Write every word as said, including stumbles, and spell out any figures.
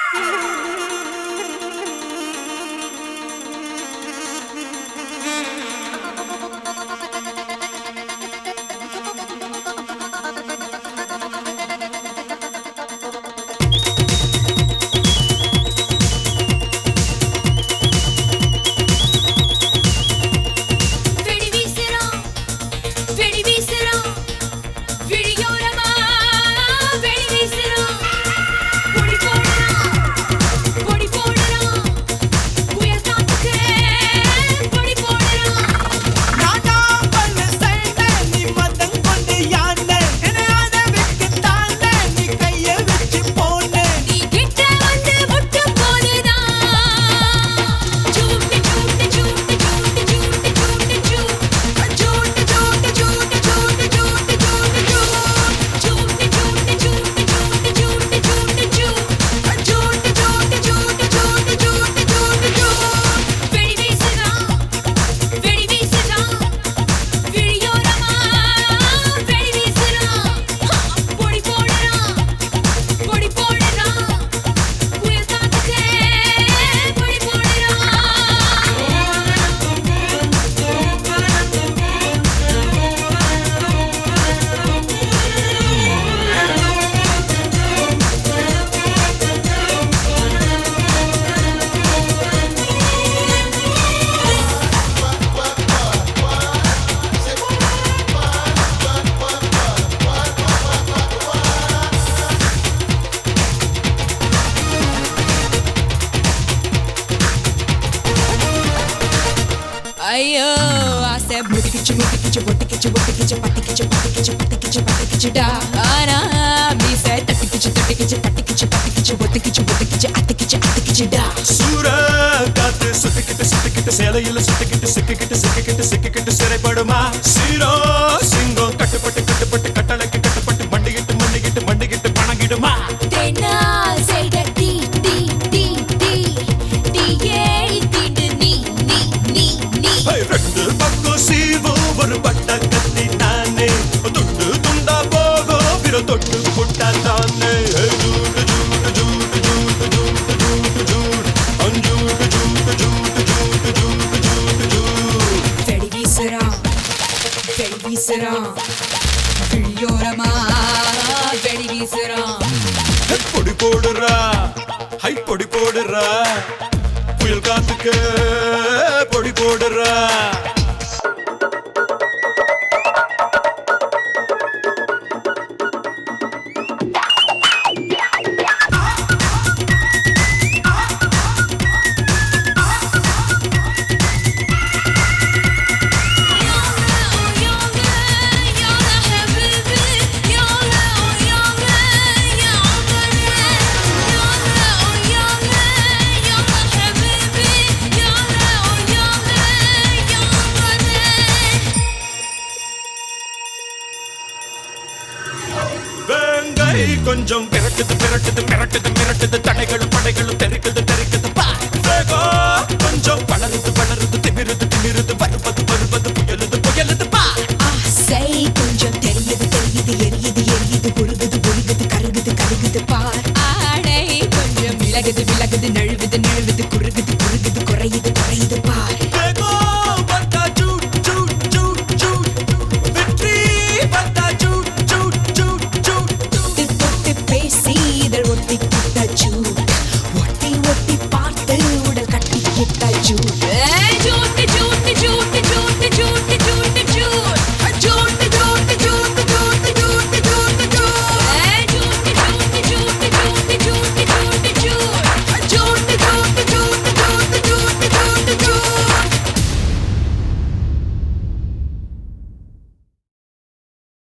ஐயோ ஆசை முட்டிக்கிச்சு முட்டிக்கிச்சு பொட்டிக்கிச்சு பொட்டிக்கிச்சு பத்திக்கிச்சு பத்திக்கிச்சு பத்திக்கிச்சு பத்திக்கிச்சுடா ஆனா மீசை தட்டிக்கிச்சு தட்டிக்கிச்சு தட்டிக்கிச்சு பத்திக்கிச்சு பொத்திக்கிச்சு பொத்திக்கிச்சு அத்திக்கிச்சு அத்திக்கிச்சுடா சூற காத்து சுத்திக்கிட்டு சுத்திக்கிட்டு சேலையில சுத்திக்கிட்டு சிக்கிக்கிட்டு சிக்கிக்கிட்டு சிக்கிக்கிட்டு சிறைப்படுமா சீரோ சிங்கம் கட்டுப்பட்டு கட்டுப்பட்டு கட்டளைக்கு கட்டுப்பட்டு மண்டிக்கிட்டு மண்டிக்கிட்டு மண்டிக்கிட்டு பணங்கிடுமா தென்னா செய்த டீ டீ டீ டீ டீ ஏறி தீண்டு நீ நீ நீ நீ ரெண்டு பக்கம் சீவோ ஒரு பட்ட கத்தி தானே துண்டு துண்டா போகோ பிற தொட்டு புட்டா தானே ஜூடு ஜூடு ஜூடு ஜூடு ஜூடு ஜூடு ஜூடு அஞ்சூடு ஜூடு ஜூடு ஜூடு ஜூடு ஜூடு ஜூடு வெடி வீசுறான் வெடி வீசுறான் விழியோரமா வெடி வீசுறான் பொடி போடுறா ஹை பொடி போடுறா புயல் காத்துக்கு பொடி போடுறா கொஞ்சம் மிரட்டுது மிரட்டுது மிரட்டுது மிரட்டுது தடைகளும் படைகளும் தெரிக்குது தெரிக்குது பாகோ கொஞ்சம் வளருது வளருது திமிருது திமிருது வருவது வருவது புயலுது புயலுது பா ஆசை கொஞ்சம் தெரியுது தெரியுது எரியுது எரியுது புருகுது புருகுது கருகுது கருகுது பார் ஆடை கொஞ்சம் விலகுது விலகுது நழுவுது நழுவுது குறுகுது குறுகுது குறையுது குறையுது பார் வேகோ வந்தா ஜூட் ஜூட் ஜூட் ஜூட் வெற்றி வந்தா ஜூட் ஜூட் ஜூட் ஜூட் தொட்டு தொட்டு பேசி இதழ் ஒட்டிக்கிட்டு